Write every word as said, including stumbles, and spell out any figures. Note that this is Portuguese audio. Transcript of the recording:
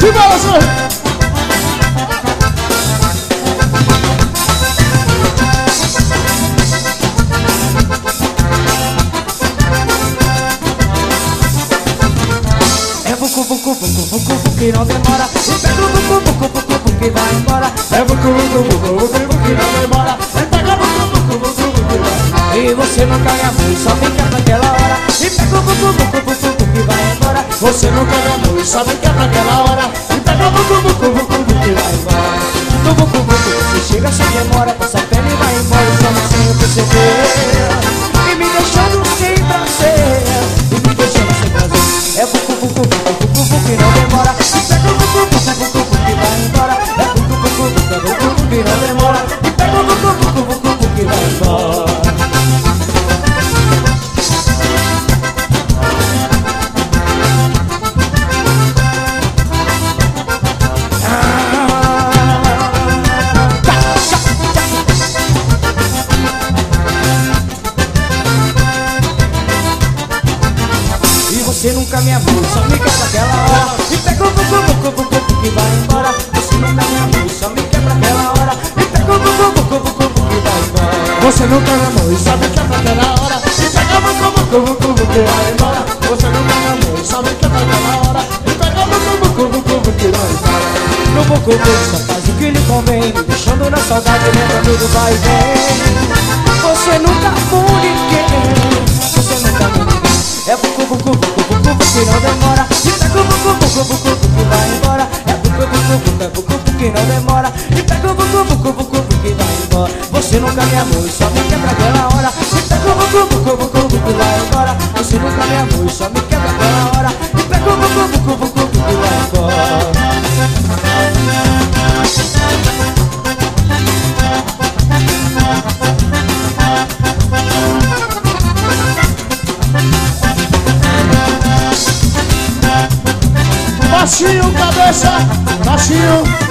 Simbora, senhor. Vucu, vucu, vucu, vucu, que não demora. E pega o vucu, vucu, vucu, vucu, que vai embora. É vucu, vucu, vucu, vucu, vucu, que não demora. É pega vucu, vucu, vucu, vucu, que vai embora. E você nunca me amou e só me quer naquela hora. E pega o vucu, vucu, vucu, vucu, que vai embora. Você nunca me amou e só me quer naquela hora. E pega vucu, vucu, vucu, vucu, que vai embora. No vucu, vucu, você chega sem demora. Passa a pena e vai embora como sem eu perceber. E me deixando sem prazer. E me deixando sem prazer. É vucu, vucu, vucu, vucu, que não demora. E pega o vucu, vucu, vucu, vucu, que vai embora. É vucu, vucu, vucu, vucu, que não demora. E pega o vucu, vucu, vucu, vucu, que vai embora. Você nunca me amou, só me quebra aquela hora. E pega o vucu, vucu, vucu, vucu, que vai embora. Você nunca me amou, só me quebra aquela hora. E pega o vucu, vucu, vucu, vucu, que vai embora. Você nunca me amou e só me quebra aquela hora. E pega vucu, vucu, vucu, vucu, que vai embora. Você nunca me amou e só me quebra aquela hora. E pega vucu, vucu, vucu, vucu, que vai embora. No vucu, vucu, só faz o que lhe convém, me deixando na saudade, lembrando do vai e vem. Você nunca amou ninguém, você nunca amou ninguém. É vucu, vucu, vucu, vucu, que não demora. E pega o vucu, vucu, vucu, vucu, que vai embora. É vucu, vucu, vucu, é vucu, vucu, que não demora. E pega o vucu, vucu, vucu, vucu, que vai embora. Você nunca me amou e só me quebra aquela hora. E pega o vucu, vucu, vucu, vucu, que vai embora. Você nunca me amou e só me quebra aquela hora. E pega o vucu, vucu, vucu, vucu, que vai embora. Baixinho, cabeça, baixinho.